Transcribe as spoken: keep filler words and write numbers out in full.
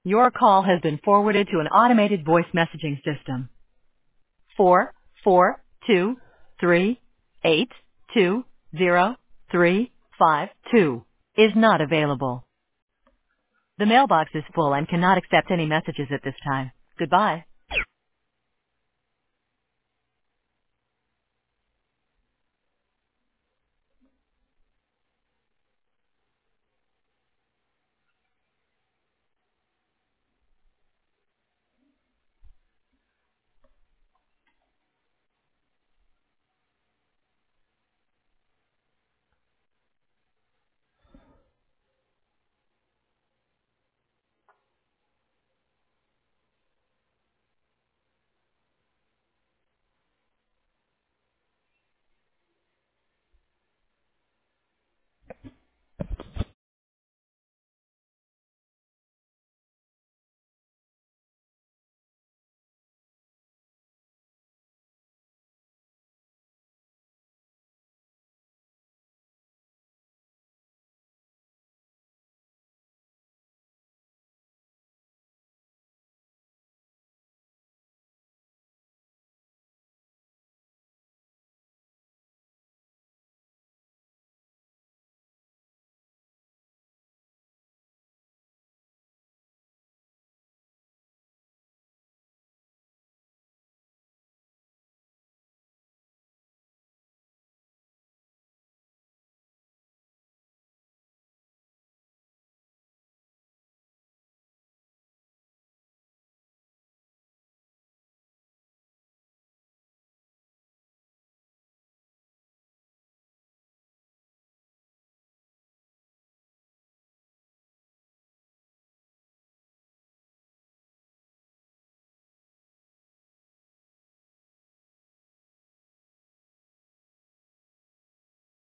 Your call has been forwarded to an automated voice messaging system. Four, four, two, three, eight, two, zero, three, five, two is not available. The mailbox is full and cannot accept any messages at this time. Goodbye.